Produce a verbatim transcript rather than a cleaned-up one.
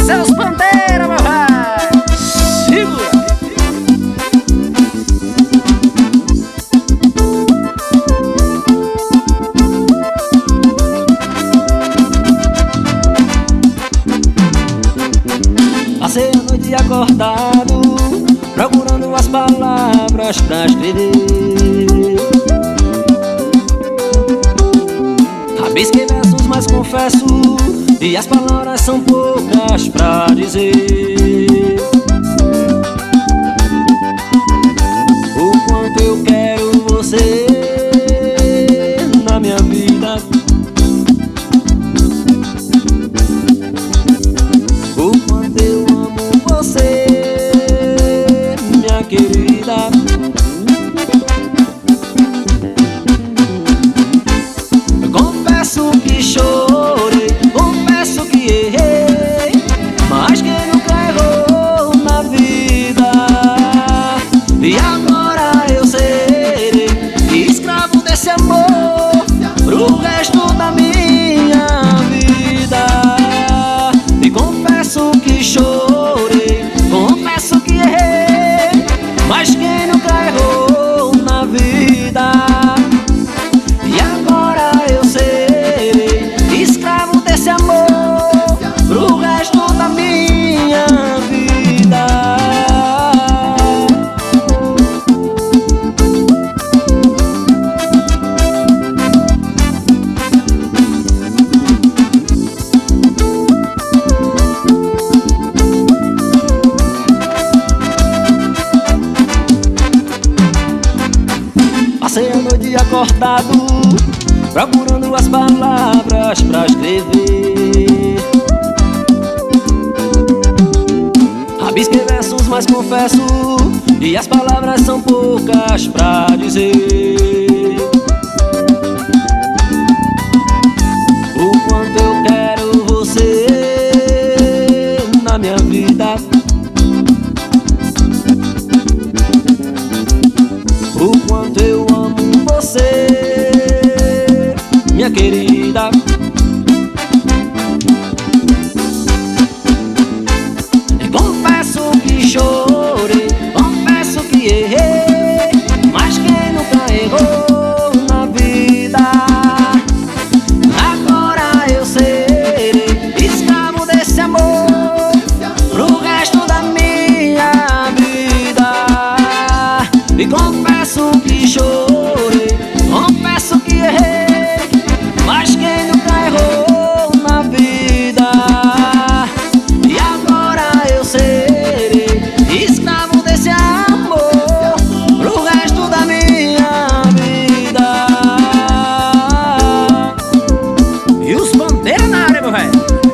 Esse é os Pantera, meu velho. Segura. Passei a noite acordado, procurando as palavras pra escrever. Rabisquei versos, mas confesso, e as palavras são poucas pra dizer o quanto eu quero você na minha vida, o quanto eu amo você, minha querida. Confesso que chorei, confesso que errei, mas quem nunca errou na vida? E agora eu serei escravo desse amor pro resto da minha vida. E confesso que chorei, confesso que errei, mas quem nunca errou na vida? E agora eu serei escravo desse amor pro resto da minha vida. Passei a noite acordado, procurando as palavras pra escrever. Rabisquei versos, mas confesso, e as palavras são poucas pra dizer o quanto eu quero você na minha vida, o quanto eu amo você, minha querida. E confesso que chorei, confesso que errei, mas quem nunca errou na vida? Agora eu serei escravo desse amor pro resto da minha vida. E confesso que chorei, confesso que errei, mas quem nunca errou na vida? E agora eu serei escravo desse amor pro resto da minha vida. E os Pantera na área, meu velho.